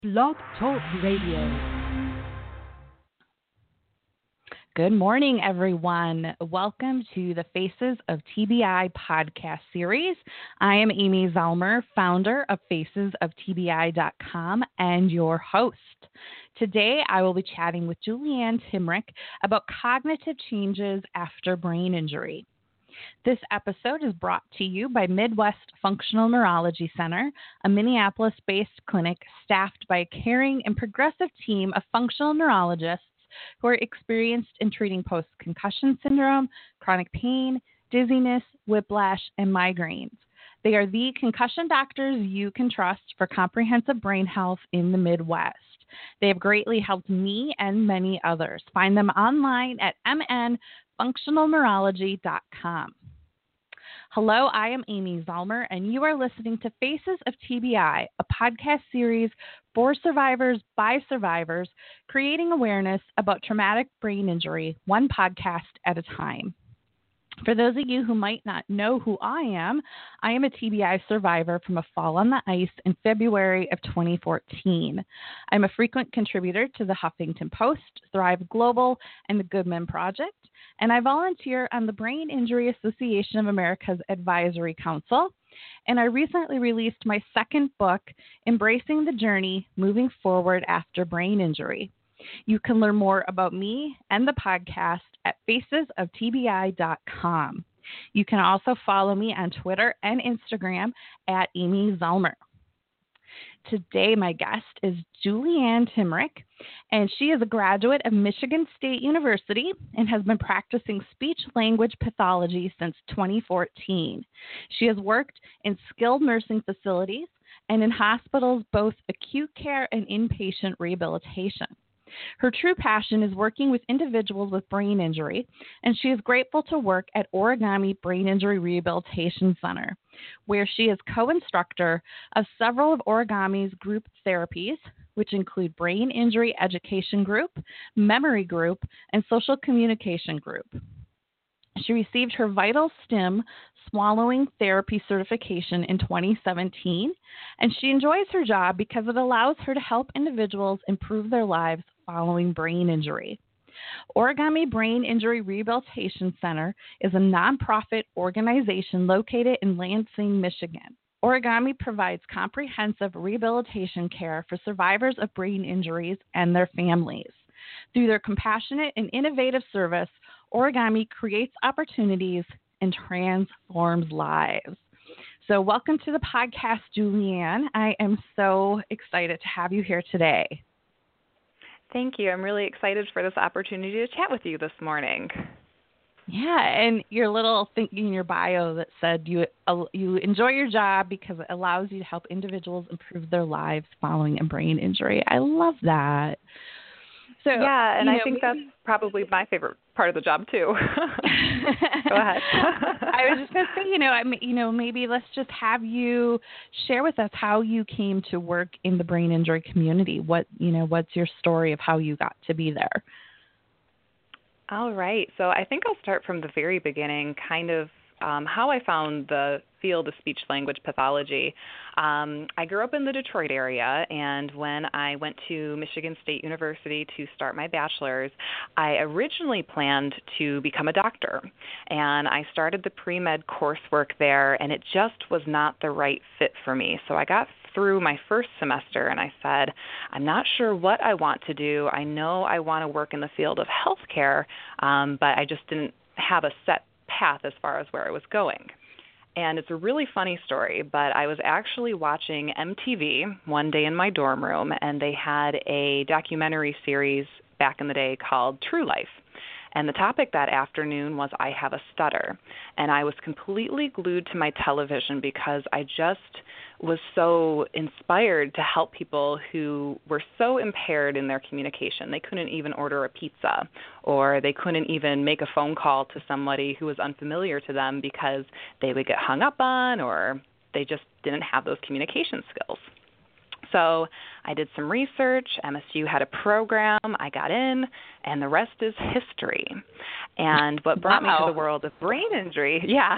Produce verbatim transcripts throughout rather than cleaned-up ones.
Blog Talk Radio. Good morning, everyone. Welcome to the Faces of T B I podcast series. I am Amy Zellmer, founder of faces of T B I dot com and your host. Today, I will be chatting with Julianne Timrick about cognitive changes after brain injury. This episode is brought to you by Midwest Functional Neurology Center, a Minneapolis-based clinic staffed by a caring and progressive team of functional neurologists who are experienced in treating post-concussion syndrome, chronic pain, dizziness, whiplash, and migraines. They are the concussion doctors you can trust for comprehensive brain health in the Midwest. They have greatly helped me and many others. Find them online at m n functional neurology dot com. Hello, I am Amy Zellmer, and you are listening to Faces of T B I, a podcast series for survivors by survivors, creating awareness about traumatic brain injury, one podcast at a time. For those of you who might not know who I am, I am a T B I survivor from a fall on the ice in February of twenty fourteen. I'm a frequent contributor to the Huffington Post, Thrive Global, and the Goodman Project, and I volunteer on the Brain Injury Association of America's Advisory Council. And I recently released my second book, Embracing the Journey, Moving Forward After Brain Injury. You can learn more about me and the podcast at faces of T B I dot com. You can also follow me on Twitter and Instagram at Amy Zellmer. Today, my guest is Julianne Timrick, and she is a graduate of Michigan State University and has been practicing speech-language pathology since twenty fourteen. She has worked in skilled nursing facilities and in hospitals, both acute care and inpatient rehabilitation. Her true passion is working with individuals with brain injury, and she is grateful to work at Origami Brain Injury Rehabilitation Center, where she is co-instructor of several of Origami's group therapies, which include Brain Injury Education Group, Memory Group, and Social Communication Group. She received her Vital Stim swallowing therapy certification in twenty seventeen, and she enjoys her job because it allows her to help individuals improve their lives following brain injury. Origami Brain Injury Rehabilitation Center is a nonprofit organization located in Lansing, Michigan. Origami provides comprehensive rehabilitation care for survivors of brain injuries and their families. Through their compassionate and innovative service, Origami creates opportunities and transforms lives. So welcome to the podcast, Julianne. I am so excited to have you here today. Thank you. I'm really excited for this opportunity to chat with you this morning. Yeah, and your little thing in your bio that said you uh, you enjoy your job because it allows you to help individuals improve their lives following a brain injury. I love that. So yeah, and I know, think maybe, that's probably my favorite part of the job too. Go ahead. I was just going to say, you know, I mean, you know, maybe let's just have you share with us how you came to work in the brain injury community. What, you know, what's your story of how you got to be there? All right. So I think I'll start from the very beginning, kind of um, how I found the field of speech-language pathology. Um, I grew up in the Detroit area, and when I went to Michigan State University to start my bachelor's, I originally planned to become a doctor. And I started the pre-med coursework there, and it just was not the right fit for me. So I got through my first semester, and I said, I'm not sure what I want to do. I know I want to work in the field of healthcare, um, but I just didn't have a set path as far as where I was going. And it's a really funny story, but I was actually watching M T V one day in my dorm room, and they had a documentary series back in the day called True Life. And the topic that afternoon was I Have a Stutter. And I was completely glued to my television because I just was so inspired to help people who were so impaired in their communication. They couldn't even order a pizza, or they couldn't even make a phone call to somebody who was unfamiliar to them because they would get hung up on, or they just didn't have those communication skills. So I did some research. M S U had a program. I got in, and the rest is history. And what brought Wow. me to the world of brain injury, yeah,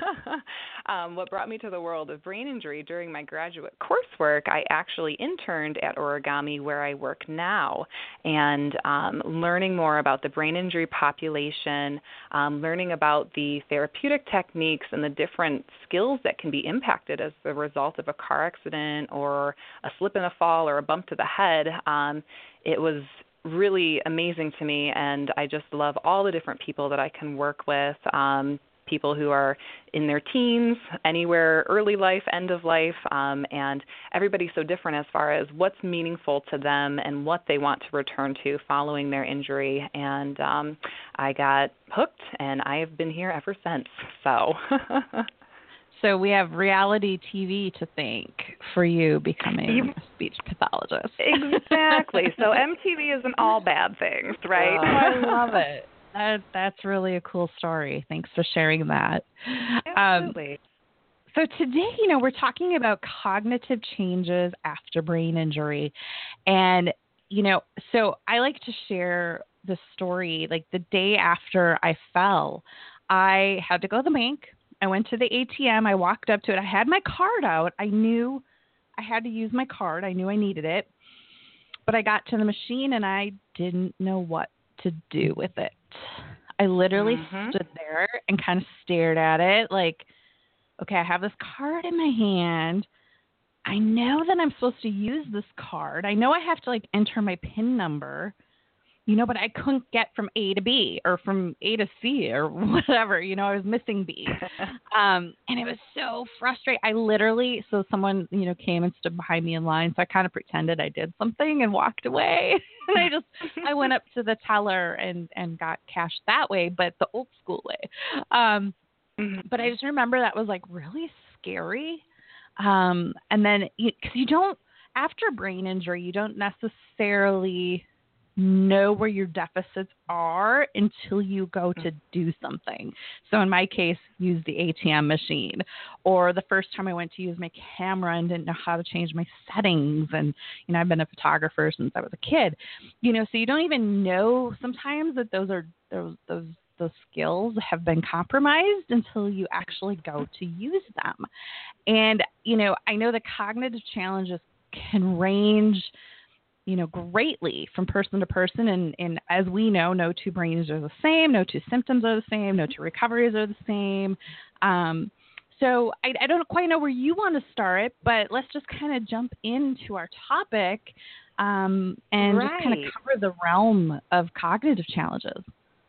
um, what brought me to the world of brain injury during my graduate coursework, I actually interned at Origami where I work now, and um, learning more about the brain injury population, um, learning about the therapeutic techniques and the different skills that can be impacted as the result of a car accident or a slip and a fall or a bump to the head. Um, it was really amazing to me, and I just love all the different people that I can work with, um, people who are in their teens, anywhere, early life, end of life, um, and everybody's so different as far as what's meaningful to them and what they want to return to following their injury. And um, I got hooked, and I have been here ever since. So. So we have reality T V to thank for you becoming a speech pathologist. Exactly. So M T V isn't all bad things, right? Oh, I love it. That, that's really a cool story. Thanks for sharing that. Absolutely. Um, so today, you know, we're talking about cognitive changes after brain injury. And, you know, so I like to share the story. Like the day after I fell, I had to go to the bank. I went to the A T M. I walked up to it. I had my card out. I knew I had to use my card. I knew I needed it. But I got to the machine and I didn't know what to do with it. I literally mm-hmm. stood there and kind of stared at it like, okay, I have this card in my hand. I know that I'm supposed to use this card. I know I have to like enter my PIN number. You know, but I couldn't get from A to B or from A to C or whatever. You know, I was missing B. um, and it was so frustrating. I literally, so someone, you know, came and stood behind me in line. So I kind of pretended I did something and walked away. And I just, I went up to the teller and, and got cash that way, but the old school way. Um, mm-hmm. But I just remember that was like really scary. Um, and then, because you, you don't, after brain injury, you don't necessarily know where your deficits are until you go to do something. So in my case, use the A T M machine, or the first time I went to use my camera and didn't know how to change my settings. And, you know, I've been a photographer since I was a kid, you know, so you don't even know sometimes that those are those, those, those skills have been compromised until you actually go to use them. And, you know, I know the cognitive challenges can range, you know, greatly from person to person. And, and as we know, no two brains are the same. No two symptoms are the same. No two recoveries are the same. Um, so I, I don't quite know where you want to start, but let's just kind of jump into our topic um, and right. just kind of cover the realm of cognitive challenges.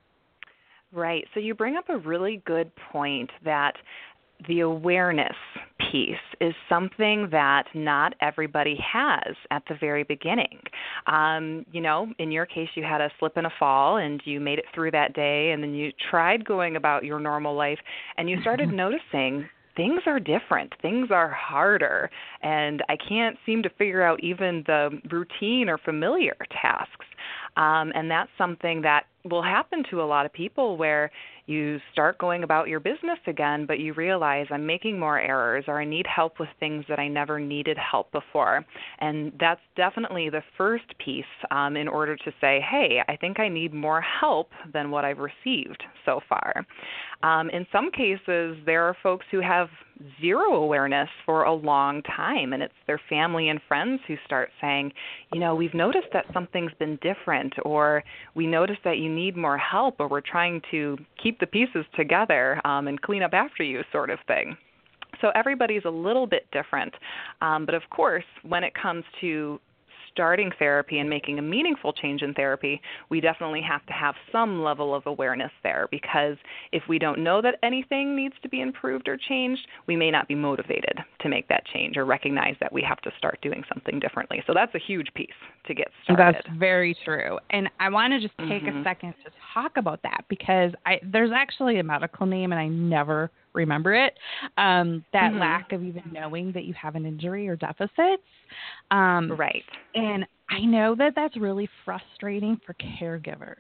Right. So you bring up a really good point that the awareness piece is something that not everybody has at the very beginning. Um, you know, in your case, you had a slip and a fall and you made it through that day, and then you tried going about your normal life and you started noticing things are different. Things are harder, and I can't seem to figure out even the routine or familiar tasks. Um, and that's something that will happen to a lot of people where you start going about your business again, but you realize I'm making more errors or I need help with things that I never needed help before. And that's definitely the first piece um, in order to say, hey, I think I need more help than what I've received so far. Um, in some cases, there are folks who have zero awareness for a long time, and it's their family and friends who start saying, you know, we've noticed that something's been different, or we noticed that you need more help, or we're trying to keep the pieces together um, and clean up after you sort of thing. So everybody's a little bit different. Um, but of course, when it comes to starting therapy and making a meaningful change in therapy, we definitely have to have some level of awareness there, because if we don't know that anything needs to be improved or changed, we may not be motivated to make that change or recognize that we have to start doing something differently. So that's a huge piece to get started. That's very true. And I want to just take mm-hmm. a second to talk about that, because I, there's actually a medical name and I never remember it, um, that mm-hmm. lack of even knowing that you have an injury or deficits. Um, right. And I know that that's really frustrating for caregivers.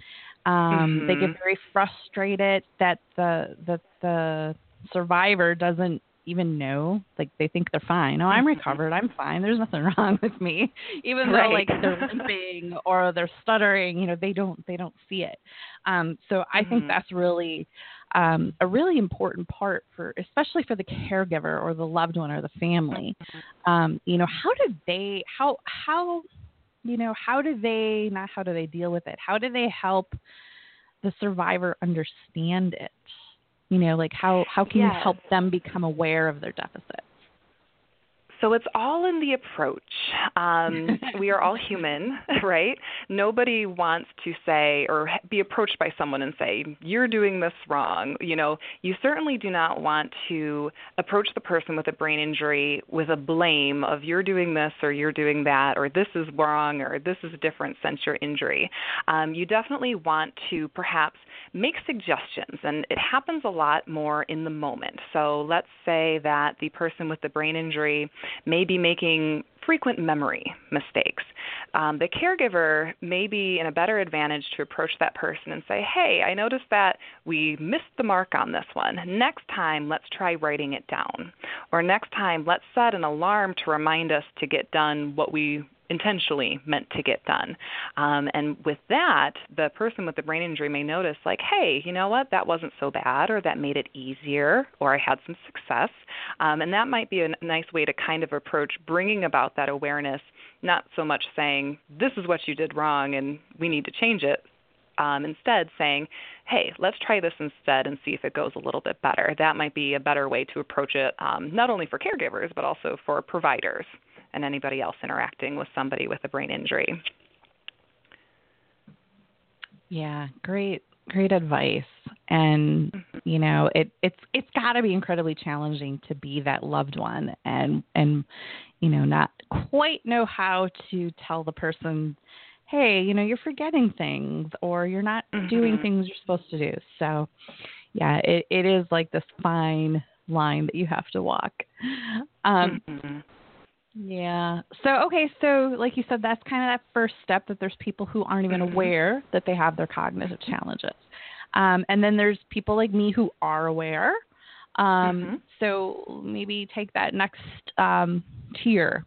Um, mm-hmm. They get very frustrated that the, that the survivor doesn't even know. Like they think they're fine. Oh, I'm recovered. I'm fine. There's nothing wrong with me. Even though Right. like they're limping or they're stuttering, you know, they don't they don't see it. Um, so I think Mm-hmm. that's really um, a really important part for, especially for the caregiver or the loved one or the family. Um, you know, how do they how how you know how do they not how do they deal with it? How do they help the survivor understand it? You know, like how, how can you Yes. help them become aware of their deficits? So it's all in the approach. Um, we are all human, right? Nobody wants to say or be approached by someone and say, you're doing this wrong. You know, you certainly do not want to approach the person with a brain injury with a blame of you're doing this or you're doing that or this is wrong or this is different since your injury. Um, you definitely want to perhaps make suggestions, and it happens a lot more in the moment. So let's say that the person with the brain injury may be making frequent memory mistakes. Um, the caregiver may be in a better advantage to approach that person and say, hey, I noticed that we missed the mark on this one. Next time, let's try writing it down. Or next time, let's set an alarm to remind us to get done what we intentionally meant to get done. Um, and with that, the person with the brain injury may notice, like, hey, you know what, that wasn't so bad, or that made it easier, or I had some success. Um, and that might be a nice way to kind of approach bringing about that awareness, not so much saying, this is what you did wrong and we need to change it. Um, instead saying, hey, let's try this instead and see if it goes a little bit better. That might be a better way to approach it, um, not only for caregivers, but also for providers and anybody else interacting with somebody with a brain injury. Yeah, great, great advice. And you know, it it's it's got to be incredibly challenging to be that loved one and and you know not quite know how to tell the person, hey, you know, you're forgetting things or you're not mm-hmm. doing things you're supposed to do. So, yeah, it it is like this fine line that you have to walk. Um, mm-hmm. Yeah. So, okay. So like you said, that's kind of that first step, that there's people who aren't even mm-hmm. aware that they have their cognitive challenges. Um, and then there's people like me who are aware. Um, mm-hmm. So maybe take that next um, tier.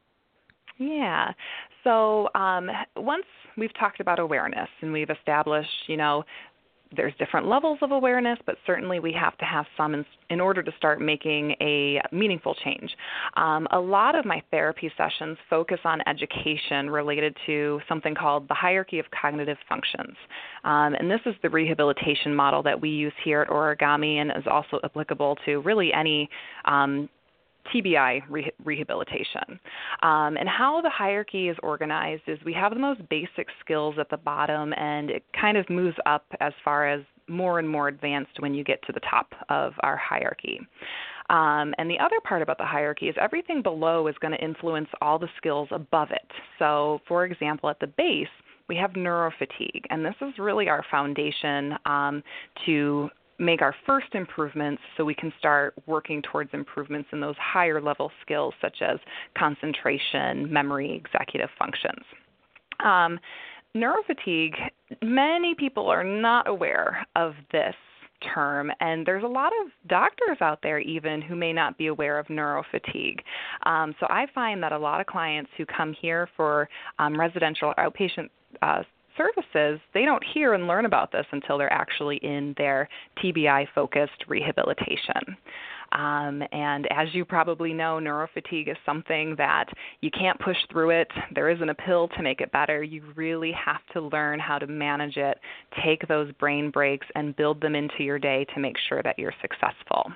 Yeah. So um, once we've talked about awareness and we've established, you know, there's different levels of awareness, but certainly we have to have some in, in order to start making a meaningful change. Um, a lot of my therapy sessions focus on education related to something called the hierarchy of cognitive functions. Um, and this is the rehabilitation model that we use here at Origami and is also applicable to really any um, T B I re- rehabilitation. Um, and how the hierarchy is organized is we have the most basic skills at the bottom, and it kind of moves up as far as more and more advanced when you get to the top of our hierarchy. Um, and the other part about the hierarchy is everything below is going to influence all the skills above it. So, for example, at the base, we have neurofatigue, and this is really our foundation um, to make our first improvements so we can start working towards improvements in those higher level skills such as concentration, memory, executive functions. Um, neurofatigue, many people are not aware of this term, and there's a lot of doctors out there even who may not be aware of neurofatigue. Um, so I find that a lot of clients who come here for um, residential or outpatient uh, services, they don't hear and learn about this until they're actually in their T B I-focused rehabilitation. Um, and as you probably know, neurofatigue is something that you can't push through it. There isn't a pill to make it better. You really have to learn how to manage it, take those brain breaks, and build them into your day to make sure that you're successful.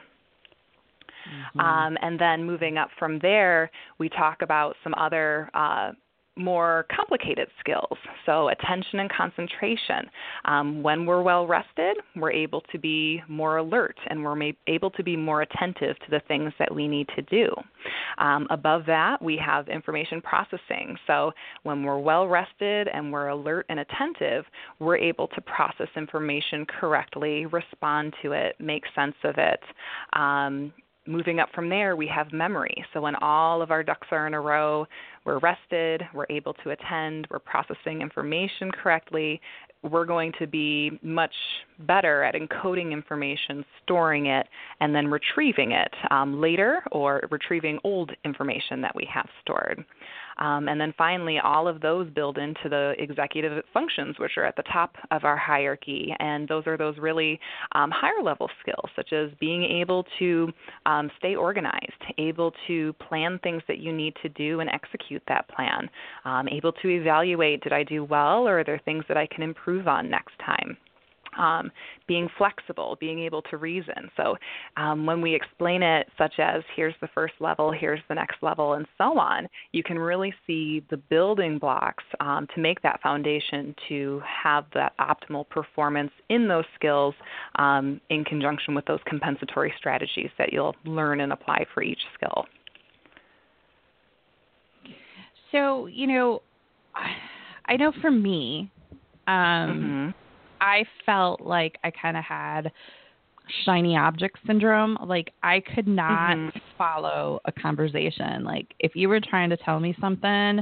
Mm-hmm. Um, and then moving up from there, we talk about some other uh, more complicated skills, so attention and concentration. Um, when we're well rested, we're able to be more alert and we're ma- able to be more attentive to the things that we need to do. Um, above that, we have information processing. So when we're well rested and we're alert and attentive, we're able to process information correctly, respond to it, make sense of it. Um, moving up from there, we have memory. So when all of our ducks are in a row, we're rested, we're able to attend, we're processing information correctly, we're going to be much better at encoding information, storing it, and then retrieving it um, later, or retrieving old information that we have stored. Um, and then finally, all of those build into the executive functions, which are at the top of our hierarchy. And those are those really um, higher level skills, such as being able to um, stay organized, able to plan things that you need to do and execute that plan, um, able to evaluate, did I do well, or are there things that I can improve on next time? Um, being flexible, being able to reason. So um, when we explain it, such as here's the first level, here's the next level, and so on, you can really see the building blocks um, to make that foundation to have that optimal performance in those skills um, in conjunction with those compensatory strategies that you'll learn and apply for each skill. So, you know, I know for me, um, mm-hmm. I felt like I kind of had shiny object syndrome. Like I could not mm-hmm. follow a conversation. Like if you were trying to tell me something,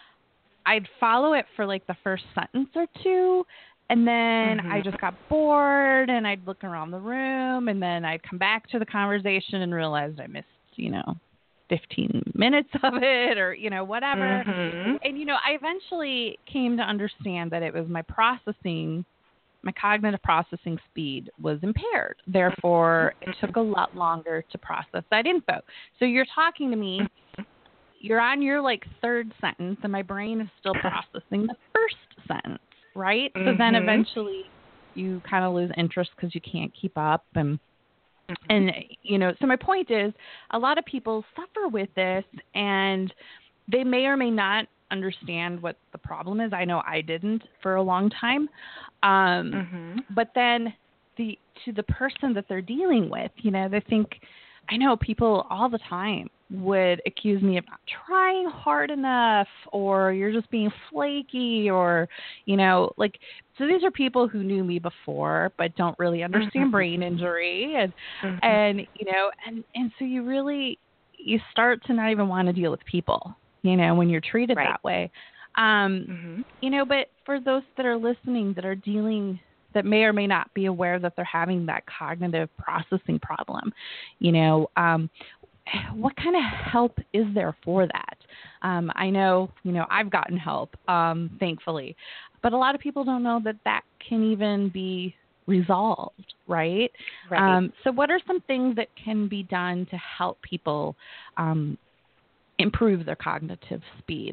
I'd follow it for like the first sentence or two. And then mm-hmm. I just got bored and I'd look around the room and then I'd come back to the conversation and realize I missed, you know, fifteen minutes of it or, you know, whatever. Mm-hmm. And, you know, I eventually came to understand that it was my processing my cognitive processing speed was impaired. Therefore, it took a lot longer to process that info. So you're talking to me, you're on your like third sentence, and my brain is still processing the first sentence, right? Mm-hmm. So then eventually you kind of lose interest because you can't keep up. And, mm-hmm. and, you know, so my point is a lot of people suffer with this, and they may or may not understand what the problem is. I know I didn't for a long time. Um, mm-hmm. But then the to the person that they're dealing with, you know, they think, I know people all the time would accuse me of not trying hard enough, or you're just being flaky, or, you know, like, so these are people who knew me before, but don't really understand mm-hmm. brain injury. And, mm-hmm. and, you know, and, and so you really, you start to not even want to deal with people, you know, when you're treated right. that way. Um, mm-hmm. You know, but for those that are listening that are dealing, that may or may not be aware that they're having that cognitive processing problem, you know, um, what kind of help is there for that? Um, I know, you know, I've gotten help, um, thankfully, but a lot of people don't know that that can even be resolved, right? Right. Um, so what are some things that can be done to help people um, improve their cognitive speed?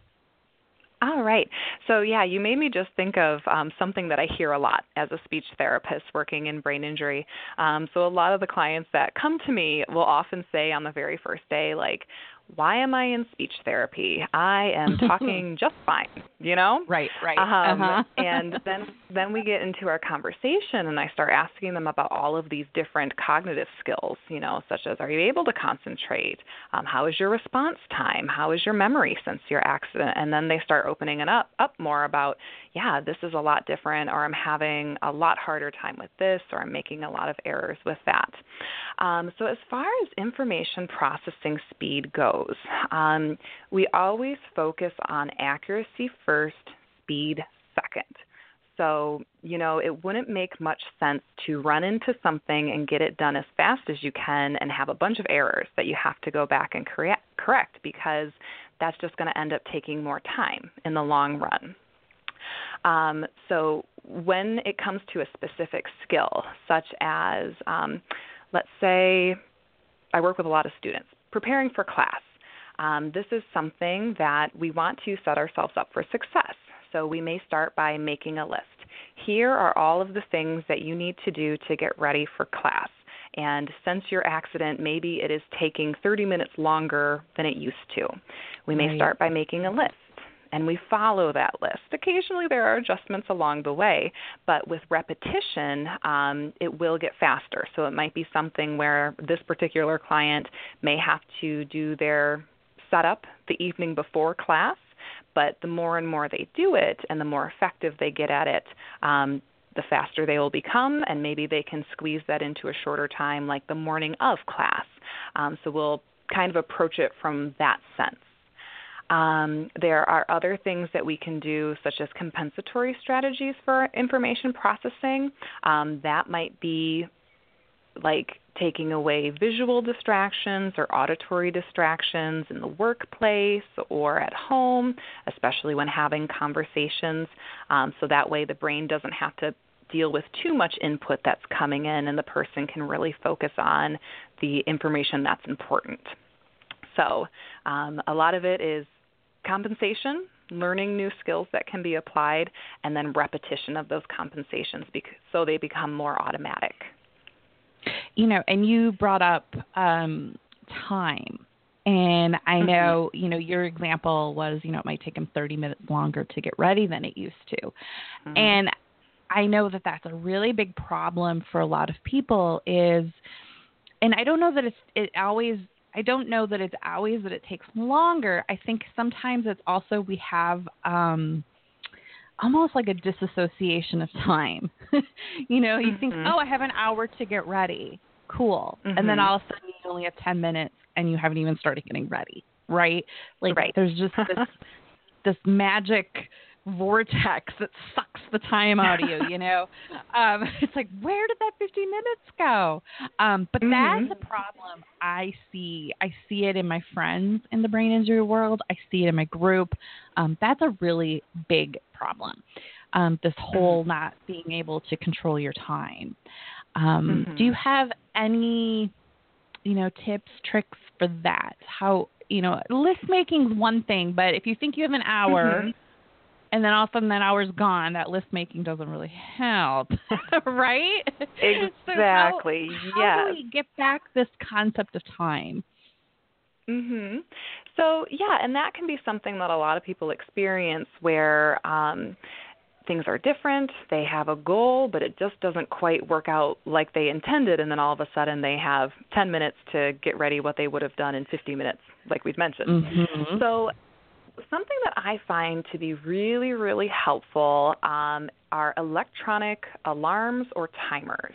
All right. So, yeah, you made me just think of um, something that I hear a lot as a speech therapist working in brain injury. Um, so a lot of the clients that come to me will often say on the very first day, like, why am I in speech therapy? I am talking just fine, you know? Right, right. Um, uh-huh. and then then we get into our conversation, and I start asking them about all of these different cognitive skills, you know, such as, are you able to concentrate? Um, how is your response time? How is your memory since your accident? And then they start opening it up, up more about, yeah, this is a lot different, or I'm having a lot harder time with this, or I'm making a lot of errors with that. Um, so as far as information processing speed goes, Um, we always focus on accuracy first, speed second. So, you know, it wouldn't make much sense to run into something and get it done as fast as you can and have a bunch of errors that you have to go back and correct, correct because that's just going to end up taking more time in the long run. Um, so when it comes to a specific skill, such as, um, let's say, I work with a lot of students preparing for class. Um, this is something that we want to set ourselves up for success. So we may start by making a list. Here are all of the things that you need to do to get ready for class. And since your accident, maybe it is taking thirty minutes longer than it used to. We may right. start by making a list, and we follow that list. Occasionally there are adjustments along the way, but with repetition, um, it will get faster. So it might be something where this particular client may have to do their setup the evening before class, but the more and more they do it and the more effective they get at it, um, the faster they will become, and maybe they can squeeze that into a shorter time like the morning of class. Um, so we'll kind of approach it from that sense. Um, there are other things that we can do, such as compensatory strategies for information processing. Um, that might be like taking away visual distractions or auditory distractions in the workplace or at home, especially when having conversations. Um, so that way the brain doesn't have to deal with too much input that's coming in, and the person can really focus on the information that's important. So um, a lot of it is compensation, learning new skills that can be applied, and then repetition of those compensations because, so they become more automatic. You know, and you brought up um, time. And I know, mm-hmm. you know, your example was, you know, it might take them thirty minutes longer to get ready than it used to. Mm-hmm. And I know that that's a really big problem for a lot of people is, and I don't know that it's it always, I don't know that it's always that it takes longer. I think sometimes it's also we have um, almost like a disassociation of time. You know, you mm-hmm. think, oh, I have an hour to get ready. Cool. Mm-hmm. And then all of a sudden you only have ten minutes and you haven't even started getting ready, right? Like right. there's just this this magic vortex that sucks the time out of you, you know? Um, it's like, where did that fifteen minutes go? Um, but mm-hmm. that's a problem I see. I see it in my friends in the brain injury world. I see it in my group. Um, that's a really big problem, um, this whole mm-hmm. not being able to control your time. Um, mm-hmm. Do you have any, you know, tips, tricks for that? How, you know, list making is one thing, but if you think you have an hour mm-hmm. and then all of a sudden that hour's gone, that list making doesn't really help, right? Exactly. So how, yes. how do we get back this concept of time? Mhm. So yeah, and that can be something that a lot of people experience where um, things are different. They have a goal, but it just doesn't quite work out like they intended, and then all of a sudden they have ten minutes to get ready what they would have done in fifty minutes, like we've mentioned. Mm-hmm. So something that I find to be really, really helpful um, are electronic alarms or timers.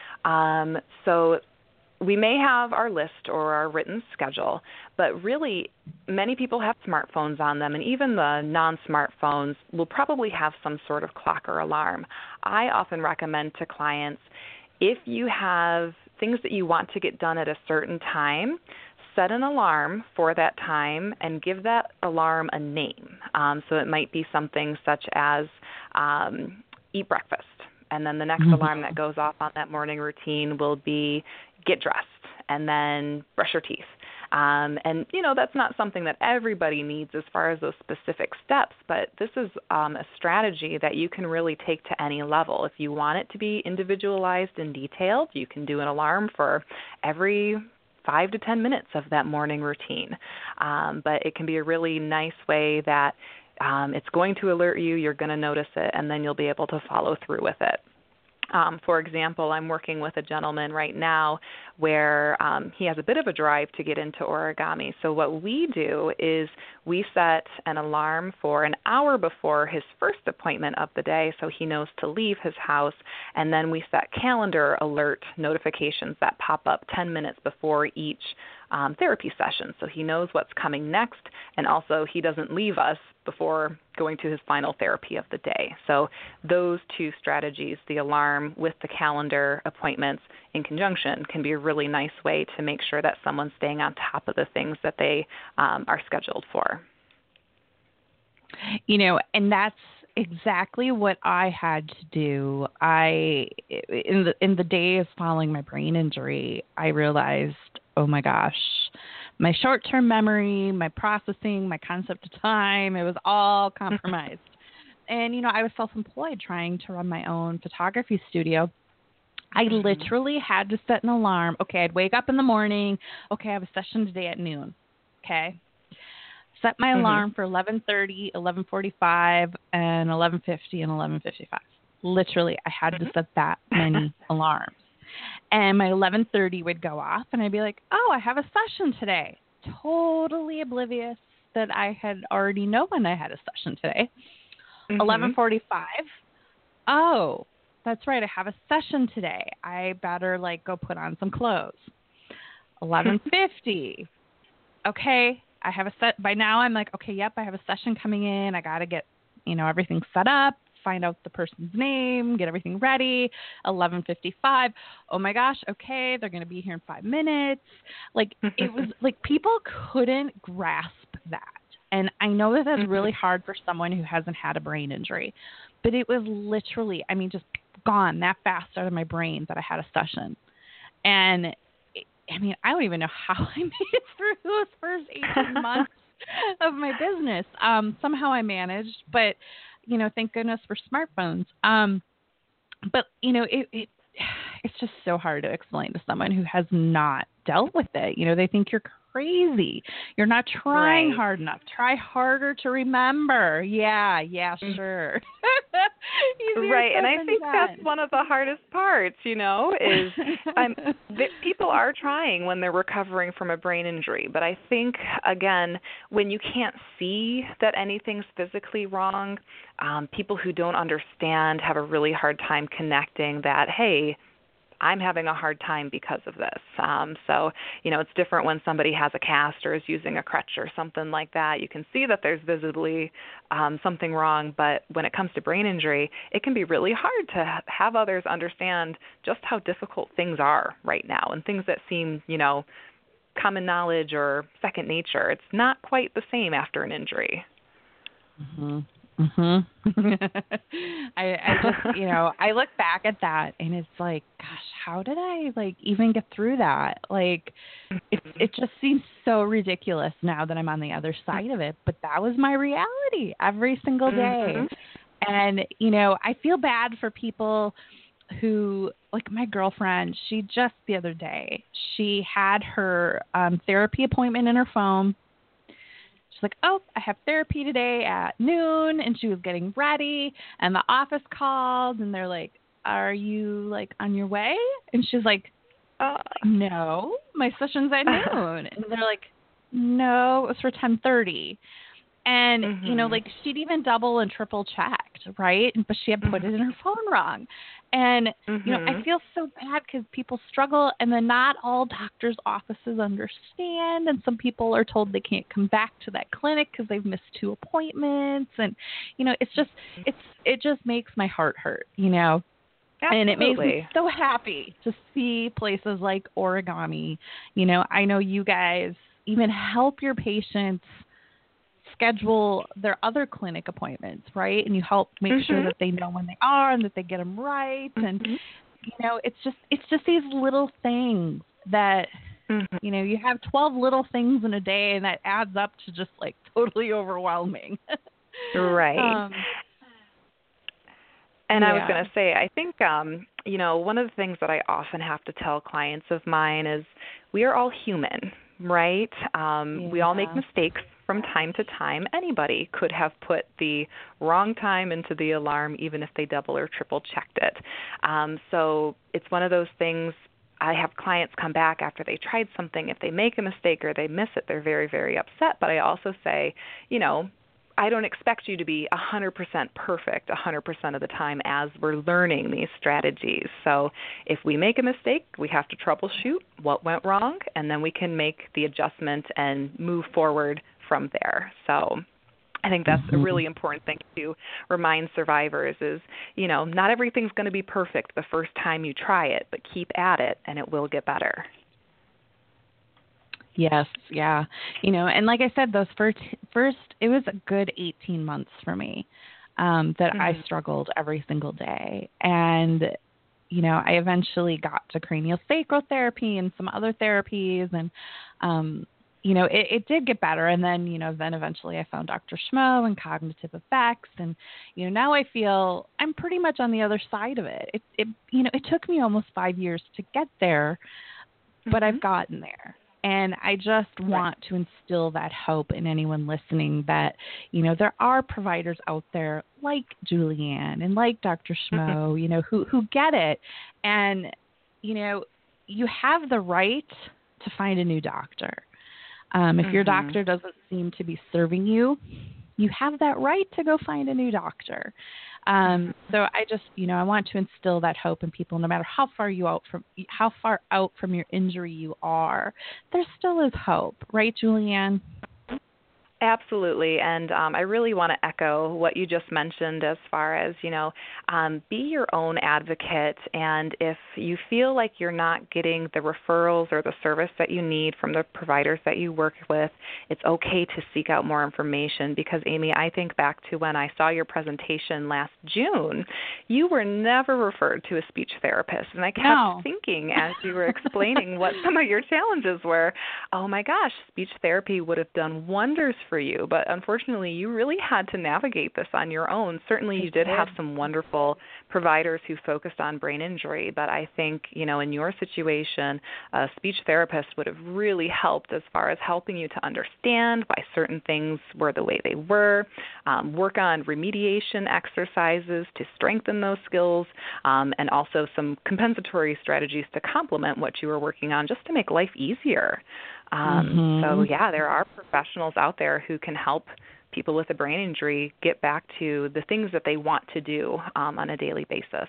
Um, so we may have our list or our written schedule, but really many people have smartphones on them, and even the non-smartphones will probably have some sort of clock or alarm. I often recommend to clients, if you have things that you want to get done at a certain time, set an alarm for that time and give that alarm a name. Um, so it might be something such as um, eat breakfast. And then the next mm-hmm. alarm that goes off on that morning routine will be get dressed and then brush your teeth. Um, and, you know, that's not something that everybody needs as far as those specific steps, but this is um, a strategy that you can really take to any level. If you want it to be individualized and detailed, you can do an alarm for every five to ten minutes of that morning routine. Um, but it can be a really nice way that um, it's going to alert you, you're going to notice it, and then you'll be able to follow through with it. Um, for example, I'm working with a gentleman right now where um, he has a bit of a drive to get into origami. So what we do is we set an alarm for an hour before his first appointment of the day so he knows to leave his house, and then we set calendar alert notifications that pop up ten minutes before each um, therapy session so he knows what's coming next, and also he doesn't leave us before going to his final therapy of the day. So those two strategies, the alarm with the calendar appointments in conjunction, can be a really nice way to make sure that someone's staying on top of the things that they um, are scheduled for. You know, and that's exactly what I had to do. I in the in the days following my brain injury, I realized, oh my gosh, my short-term memory, my processing, my concept of time, it was all compromised. And, you know, I was self-employed trying to run my own photography studio. I mm-hmm. literally had to set an alarm. Okay, I'd wake up in the morning. Okay, I have a session today at noon. Okay. Set my mm-hmm. alarm for eleven thirty, eleven forty-five, and eleven fifty and eleven fifty-five. Literally, I had mm-hmm. to set that many alarms. And my eleven thirty would go off, and I'd be like, oh, I have a session today. Totally oblivious that I had already known when I had a session today. Mm-hmm. eleven forty-five. Oh, that's right. I have a session today. I better like go put on some clothes. eleven fifty. Okay. I have a set by now. I'm like, okay, yep. I have a session coming in. I got to get, you know, everything set up, find out the person's name, get everything ready. eleven fifty-five. Oh my gosh. Okay. They're going to be here in five minutes. Like it was like people couldn't grasp that. And I know that that's really hard for someone who hasn't had a brain injury, but it was literally, I mean, just gone that fast out of my brain that I had a session. And I mean, I don't even know how I made it through those first eighteen months of my business. Um, somehow I managed, but, you know, thank goodness for smartphones. Um, but, you know, it, it it's just so hard to explain to someone who has not dealt with it. You know, they think you're crazy. You're not trying right. hard enough. Try harder to remember. Yeah, yeah, sure. Right, and I think done. that's one of the hardest parts, you know, is um, that people are trying when they're recovering from a brain injury. But I think, again, when you can't see that anything's physically wrong, um, people who don't understand have a really hard time connecting that, hey, I'm having a hard time because of this. Um, so, you know, it's different when somebody has a cast or is using a crutch or something like that. You can see that there's visibly um, something wrong, but when it comes to brain injury, it can be really hard to have others understand just how difficult things are right now and things that seem, you know, common knowledge or second nature. It's not quite the same after an injury. Mm-hmm. Mhm. I, I just, you know, I look back at that and it's like, gosh, how did I like even get through that? Like, it it just seems so ridiculous now that I'm on the other side of it. But that was my reality every single day. Mm-hmm. And you know, I feel bad for people who, like my girlfriend. She just the other day, she had her um, therapy appointment in her phone. She's like, oh, I have therapy today at noon, and she was getting ready, and the office called, and they're like, are you, like, on your way? And she's like, uh, no, my session's at noon. And they're like, no, it was for ten thirty. And, mm-hmm. you know, like, she'd even double and triple checked, right? But she had put mm-hmm. it in her phone wrong. And, mm-hmm. you know, I feel so bad because people struggle, and then not all doctors' offices understand. And some people are told they can't come back to that clinic because they've missed two appointments. And, you know, it's just, it's, it just makes my heart hurt, you know? Absolutely. And it makes me so happy to see places like Origami. You know, I know you guys even help your patients schedule their other clinic appointments, right? And you help make mm-hmm. sure that they know when they are and that they get them right. Mm-hmm. And, you know, it's just, it's just these little things that, mm-hmm. you know, you have twelve little things in a day and that adds up to just like totally overwhelming. Right. Um, and yeah. I was going to say, I think, um, you know, one of the things that I often have to tell clients of mine is we are all human, right? Um, yeah. We all make mistakes from time to time. Anybody could have put the wrong time into the alarm, even if they double or triple checked it. Um, so it's one of those things. I have clients come back after they tried something. If they make a mistake or they miss it, they're very, very upset. But I also say, you know, I don't expect you to be one hundred percent perfect one hundred percent of the time as we're learning these strategies. So if we make a mistake, we have to troubleshoot what went wrong, and then we can make the adjustment and move forward from there. So I think that's mm-hmm. a really important thing to remind survivors is, you know, not everything's going to be perfect the first time you try it, but keep at it and it will get better. Yes, yeah. You know, and like I said, those first, first it was a good eighteen months for me um, that mm-hmm. I struggled every single day. And, you know, I eventually got to cranial sacral therapy and some other therapies. And, um, you know, it, it did get better. And then, you know, then eventually I found Doctor Schmo and cognitive effects. And, you know, now I feel I'm pretty much on the other side of it. It, it you know, it took me almost five years to get there, but mm-hmm. I've gotten there. And I just want to instill that hope in anyone listening that, you know, there are providers out there like Julianne and like Doctor Schmo, you know, who, who get it. And, you know, you have the right to find a new doctor. Um, if mm-hmm. your doctor doesn't seem to be serving you, you have that right to go find a new doctor. Um, so I just, you know, I want to instill that hope in people, no matter how far you out from, how far out from your injury you are, there still is hope, right, Julianne? Absolutely, and um, I really want to echo what you just mentioned as far as, you know, um, be your own advocate, and if you feel like you're not getting the referrals or the service that you need from the providers that you work with, it's okay to seek out more information because, Amy, I think back to when I saw your presentation last June, you were never referred to a speech therapist, and I kept No. thinking as you were explaining what some of your challenges were, oh my gosh, speech therapy would have done wonders for you, but unfortunately you really had to navigate this on your own. Certainly you did have some wonderful providers who focused on brain injury, but I think, you know, in your situation, a speech therapist would have really helped as far as helping you to understand why certain things were the way they were, um, work on remediation exercises to strengthen those skills, um, and also some compensatory strategies to complement what you were working on just to make life easier. Um, Mm-hmm. So, yeah, there are professionals out there who can help people with a brain injury get back to the things that they want to do um, on a daily basis.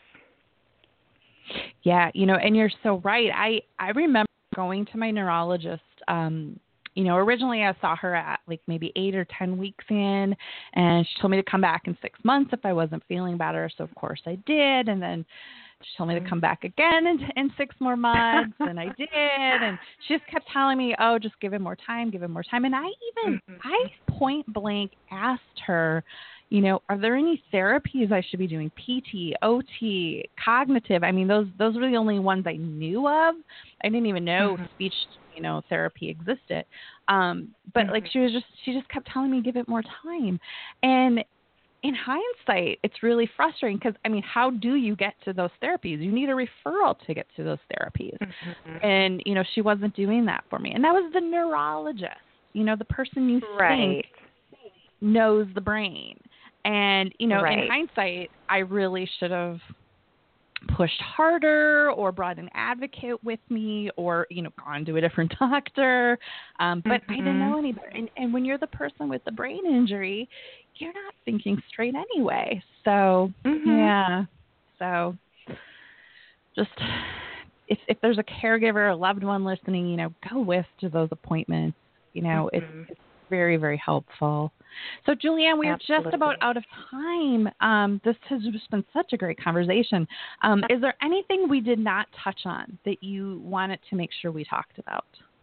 Yeah, you know, and you're so right. I, I remember going to my neurologist. Um, you know, originally I saw her at like maybe eight or ten weeks in, and she told me to come back in six months if I wasn't feeling better. So, of course, I did. And then she told me to come back again in, in six more months, and I did. And she just kept telling me, oh, just give him more time, give him more time. And I even, I point blank asked her, you know, are there any therapies I should be doing? P T, O T, cognitive. I mean, those those were the only ones I knew of. I didn't even know mm-hmm. speech, you know, therapy existed. Um, but mm-hmm. like she was just, she just kept telling me, give it more time. And in hindsight, it's really frustrating because, I mean, how do you get to those therapies? You need a referral to get to those therapies. Mm-hmm. And, you know, she wasn't doing that for me. And that was the neurologist, you know, the person you right. think knows the brain. And, you know, right. in hindsight, I really should have pushed harder or brought an advocate with me or, you know, gone to a different doctor. Um, but mm-hmm. I didn't know any better. And, and when you're the person with the brain injury, you're not thinking straight anyway. So, mm-hmm. yeah. So just if if there's a caregiver, a loved one listening, you know, go with to those appointments. You know, mm-hmm. it's, it's very, very helpful. So, Julianne, we Absolutely. are just about out of time. Um, this has just been such a great conversation. Um, is there anything we did not touch on that you wanted to make sure we talked about?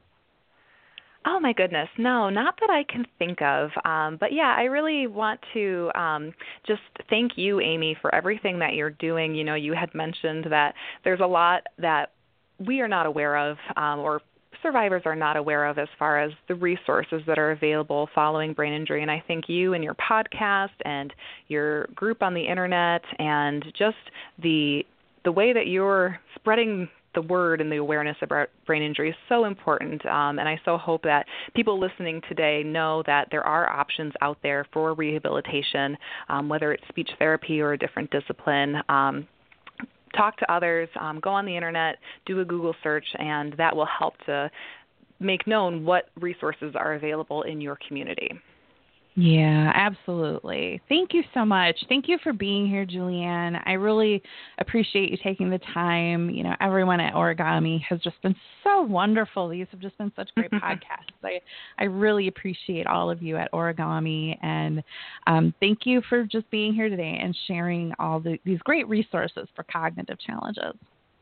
Oh, my goodness. No, not that I can think of. Um, but, yeah, I really want to um, just thank you, Amy, for everything that you're doing. You know, you had mentioned that there's a lot that we are not aware of um, or survivors are not aware of as far as the resources that are available following brain injury. And I think you and your podcast and your group on the internet and just the the way that you're spreading the word and the awareness about brain injury is so important. Um, and I so hope that people listening today know that there are options out there for rehabilitation, um, whether it's speech therapy or a different discipline. Um, Talk to others, um, go on the internet, do a Google search, and that will help to make known what resources are available in your community. Yeah, absolutely. Thank you so much. Thank you for being here, Julianne. I really appreciate you taking the time. You know, everyone at Origami has just been so wonderful. These have just been such great podcasts. I, I really appreciate all of you at Origami, and um, thank you for just being here today and sharing all the, these great resources for cognitive challenges.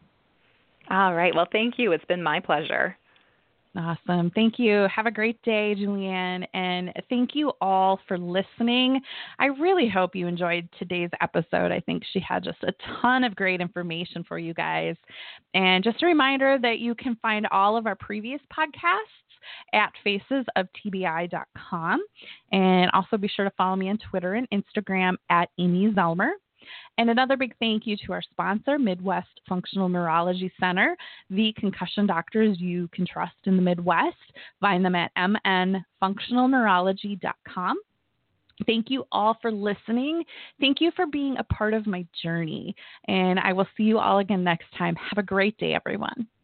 All right. Well, thank you. It's been my pleasure. Awesome. Thank you. Have a great day, Julianne. And thank you all for listening. I really hope you enjoyed today's episode. I think she had just a ton of great information for you guys. And just a reminder that you can find all of our previous podcasts at faces of T B I dot com. And also be sure to follow me on Twitter and Instagram at Amy Zellmer. And another big thank you to our sponsor, Midwest Functional Neurology Center, the concussion doctors you can trust in the Midwest. Find them at m n functional neurology dot com. Thank you all for listening. Thank you for being a part of my journey. And I will see you all again next time. Have a great day, everyone.